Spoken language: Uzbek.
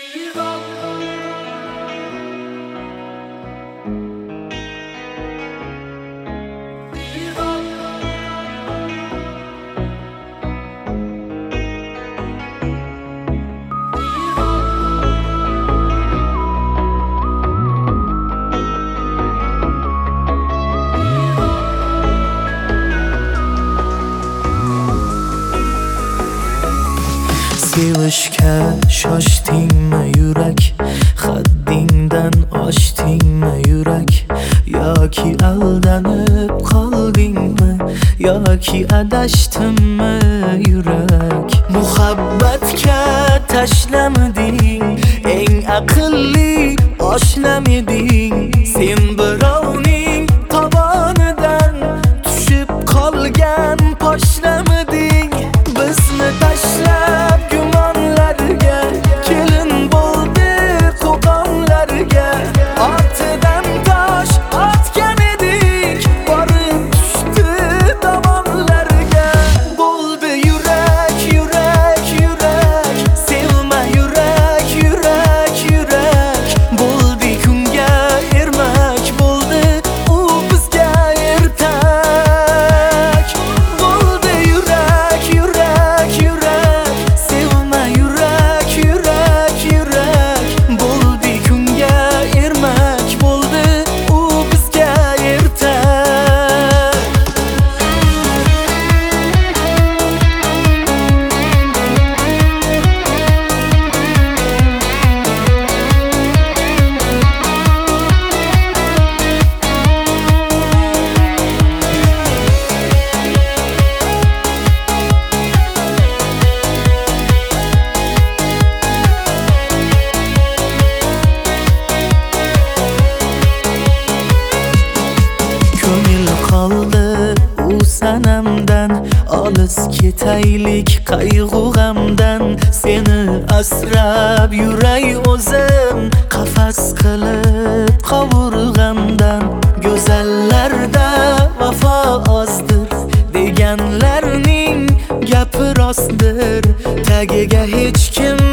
Sevishga shoshdingmi yurak, haddingdan oshdingmi yurak, yoki aldanib qoldingmi, yoki adashdimmi yurak. Muhabbatga tashlamiding, eng aqlli oshnamiding, sen birovning tovonidan tushib qolgan poshnamiding. Bizni tashlab gumonlarga, kelin bo'ldi qo'qonlarga, ortidan tosh otgan edik, borib tushdi tomonlarga. Bo'ldi yurak, yurak, yurak, sevma yurak, yurak, yurak. Bo'ldi kunga ermak, bo'ldi u bizga ertak. Bo'ldi yurak, yurak, yurak, sevma yurak, yurak, yurak. Bo'ldi kunga ermak, bo'ldi u bizga ertak. Ko'ngil qoldi u sanamdan, olis ketaylik qayg'u g'amdan. Seni asrab yuray o'zim, qafas qilib qovurg'amdan. Go'zallarda vafo ozdir, deganlarning gapi rostdir, tagiga hech kim